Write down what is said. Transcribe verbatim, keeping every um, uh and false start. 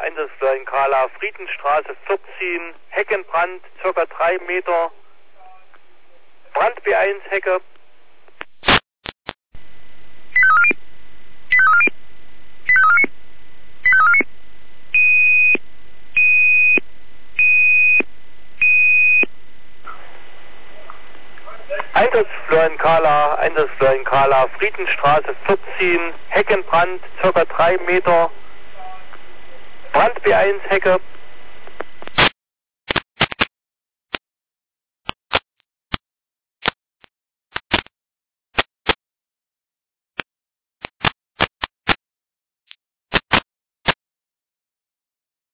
Einsatzflorian Kala, Friedenstraße vierzehn, Heckenbrand, circa drei Meter, Brand B eins, Hecke. Einsatzflorian Kala, Einsatzflorian Kala, Friedenstraße vierzehn, Heckenbrand, circa drei Meter, Brand B eins, Hecke.